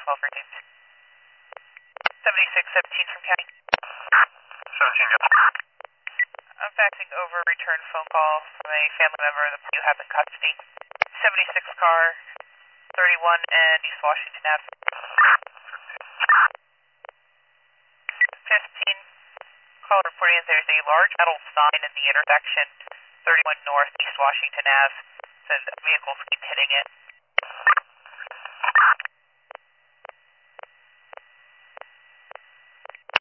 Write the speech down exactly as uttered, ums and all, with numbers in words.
twelve for James. seventy-six seventeen from County. seventeen, yes. I'm faxing over a return phone call from a family member that you have in custody. seventy-six car, thirty-one and East Washington Avenue. fifteen, call reporting that there's a large metal sign in the intersection, thirty-one North, East Washington Avenue. Says vehicles keep hitting it.